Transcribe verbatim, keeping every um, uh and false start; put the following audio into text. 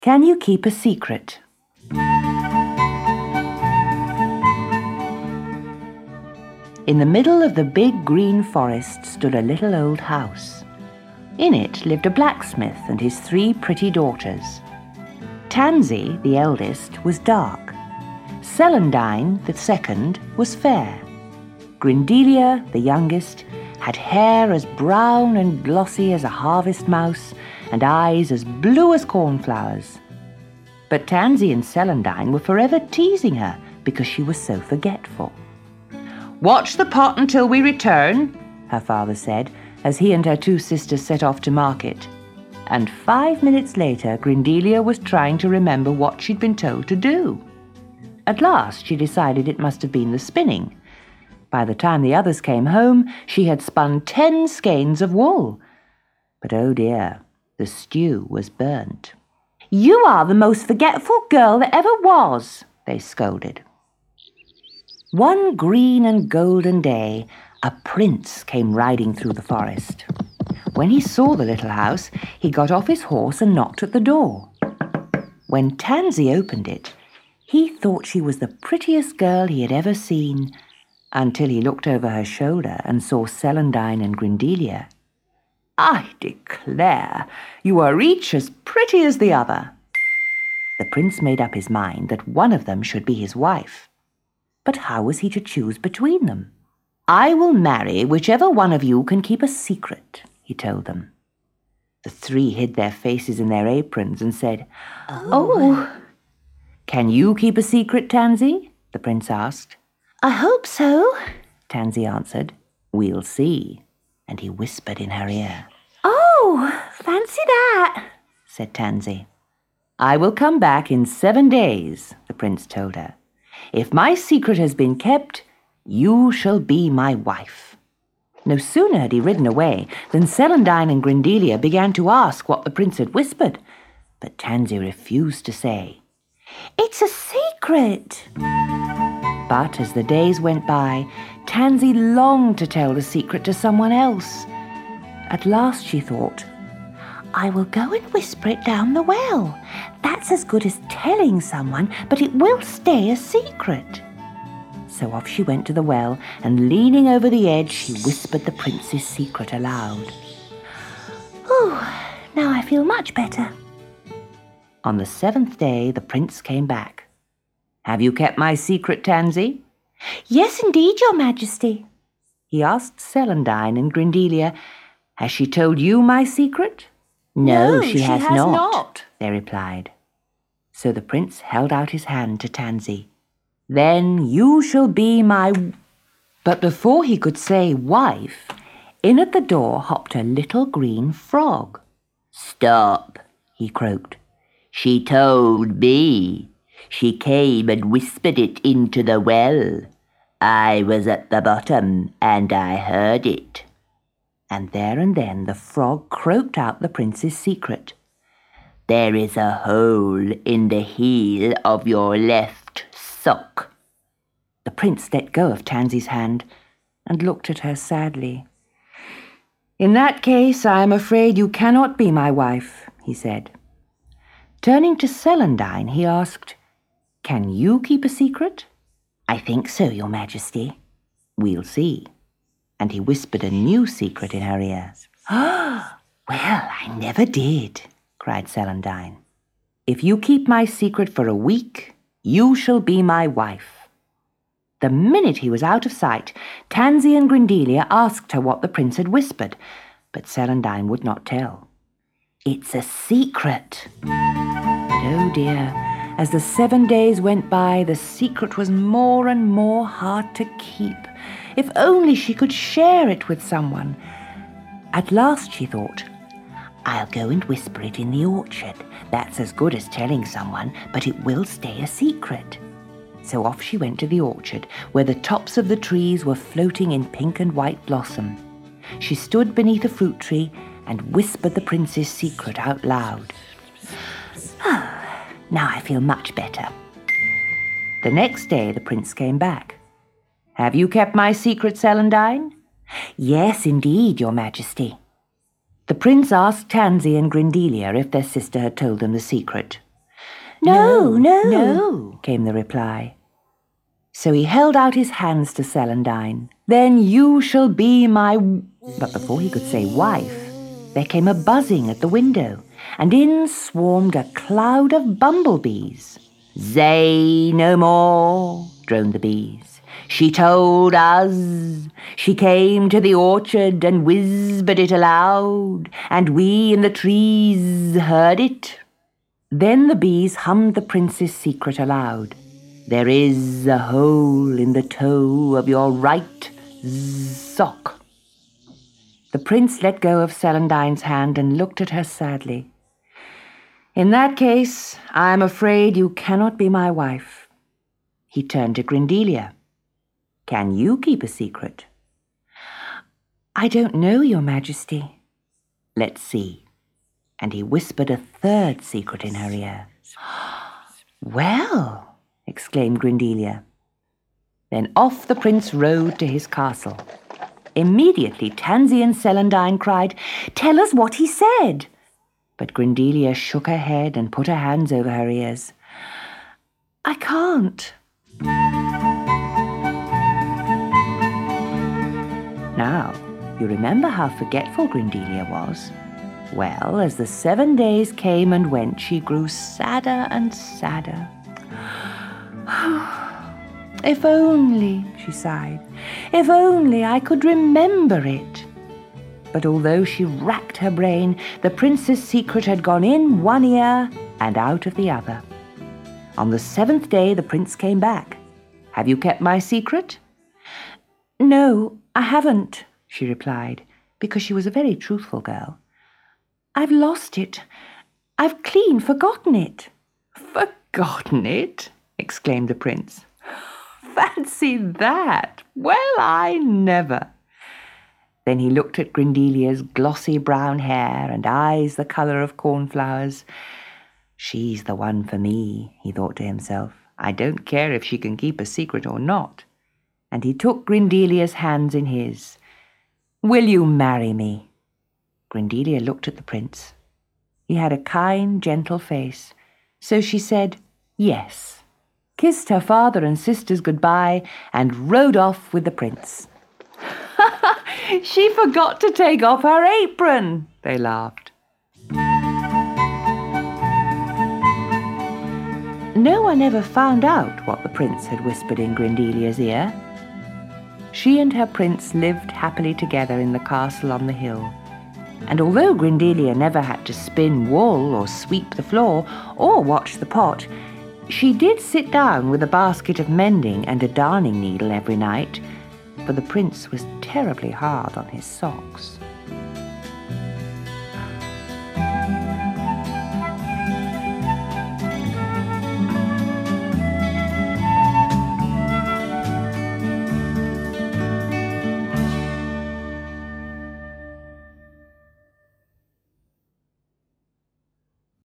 Can you keep a secret? In the middle of the big green forest stood a little old house. In it lived a blacksmith and his three pretty daughters. Tansy, the eldest, was dark. Celandine, the second, was fair. Grindelia, the youngest, had hair as brown and glossy as a harvest mouse and eyes as blue as cornflowers. But Tansy and Celandine were forever teasing her because she was so forgetful. "Watch the pot until we return," her father said, as he and her two sisters set off to market. And five minutes later, Grindelia was trying to remember what she'd been told to do. At last, she decided it must have been the spinning. By the time the others came home, she had spun ten skeins of wool. But oh dear, the stew was burnt. "You are the most forgetful girl that ever was," they scolded. One green and golden day, a prince came riding through the forest. When he saw the little house, he got off his horse and knocked at the door. When Tansy opened it, he thought she was the prettiest girl he had ever seen, until he looked over her shoulder and saw Celandine and Grindelia. "I declare, you are each as pretty as the other." The prince made up his mind that one of them should be his wife. But how was he to choose between them? "I will marry whichever one of you can keep a secret," he told them. The three hid their faces in their aprons and said, "Oh." oh. "Can you keep a secret, Tansy?" the prince asked. "I hope so," Tansy answered. "We'll see." And he whispered in her ear. "Oh, fancy that," said Tansy. "I will come back in seven days, the prince told her. "If my secret has been kept, you shall be my wife." No sooner had he ridden away than Celandine and Grindelia began to ask what the prince had whispered, but Tansy refused to say. "It's a secret." But as the days went by, Tansy longed to tell the secret to someone else. At last she thought, "I will go and whisper it down the well. That's as good as telling someone, but it will stay a secret." So off she went to the well, and leaning over the edge, she whispered the prince's secret aloud. "Oh, now I feel much better." On the seventh day, the prince came back. "Have you kept my secret, Tansy?" "Yes, indeed, your majesty." He asked Celandine and Grindelia, "Has she told you my secret?" "No, no she, she has, has not, not," they replied. So the prince held out his hand to Tansy. "Then you shall be my—" But before he could say wife, in at the door hopped a little green frog. "Stop," he croaked. "She told me. She came and whispered it into the well. I was at the bottom, and I heard it." And there and then the frog croaked out the prince's secret. "There is a hole in the heel of your left sock." The prince let go of Tansy's hand and looked at her sadly. "In that case, I am afraid you cannot be my wife," he said. Turning to Celandine, he asked, "Can you keep a secret?" "I think so, your majesty." "We'll see." And he whispered a new secret in her ear. "Oh, well, I never did," cried Celandine. "If you keep my secret for a week, you shall be my wife." The minute he was out of sight, Tansy and Grindelia asked her what the prince had whispered, but Celandine would not tell. "It's a secret." But oh dear, as the seven days went by, the secret was more and more hard to keep. If only she could share it with someone. At last she thought, "I'll go and whisper it in the orchard. That's as good as telling someone, but it will stay a secret." So off she went to the orchard, where the tops of the trees were floating in pink and white blossom. She stood beneath a fruit tree and whispered the prince's secret out loud. "Oh, now I feel much better." The next day the prince came back. "Have you kept my secret, Celandine?" "Yes, indeed, your majesty." The prince asked Tansy and Grindelia if their sister had told them the secret. No, no, no, came the reply. So he held out his hands to Celandine. Then you shall be my... But before he could say wife, there came a buzzing at the window, and in swarmed a cloud of bumblebees. Say no more, droned the bees. She told us. She came to the orchard and whispered it aloud, and we in the trees heard it. Then the bees hummed the prince's secret aloud. There is a hole in the toe of your right sock. The prince let go of Celandine's hand and looked at her sadly. In that case, I am afraid you cannot be my wife. He turned to Grindelia. Can you keep a secret? I don't know, Your Majesty. Let's see. And he whispered a third secret in her ear. Well, exclaimed Grindelia. Then off the prince rode to his castle. Immediately Tansy and Celandine cried, Tell us what he said. But Grindelia shook her head and put her hands over her ears. I can't. Now, you remember how forgetful Grindelia was. Well, as the seven days came and went, she grew sadder and sadder. If only, she sighed, if only I could remember it. But although she racked her brain, the prince's secret had gone in one ear and out of the other. On the seventh day, the prince came back. Have you kept my secret? No, I haven't, she replied, because she was a very truthful girl. I've lost it. I've clean forgotten it. Forgotten it? Exclaimed the prince. Fancy that! Well, I never. Then he looked at Grindelia's glossy brown hair and eyes the colour of cornflowers. She's the one for me, he thought to himself. I don't care if she can keep a secret or not. And he took Grindelia's hands in his. Will you marry me? Grindelia looked at the prince. He had a kind, gentle face, so she said yes, kissed her father and sisters goodbye, and rode off with the prince. She forgot to take off her apron, they laughed. No one ever found out what the prince had whispered in Grindelia's ear. She and her prince lived happily together in the castle on the hill. And although Grindelia never had to spin wool or sweep the floor or watch the pot, she did sit down with a basket of mending and a darning needle every night, for the prince was terribly hard on his socks.